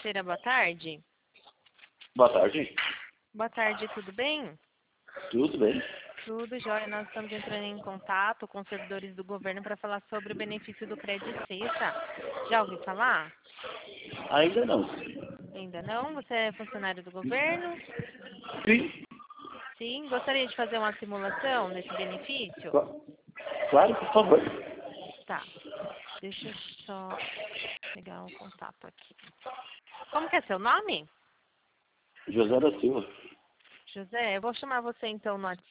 Teixeira, boa tarde. Boa tarde. Boa tarde, tudo bem? Tudo bem? Tudo jóia. Nós estamos entrando em contato com servidores do governo para falar sobre o benefício do Crédito Sexta. Já ouviu falar? Ainda não. Ainda não? Você é funcionário do governo? Sim. Sim. Gostaria de fazer uma simulação desse benefício? Claro, por favor. Tá. Deixa eu só pegar o contato aqui. Como que é seu nome? José da Silva. José, eu vou chamar você então no WhatsApp.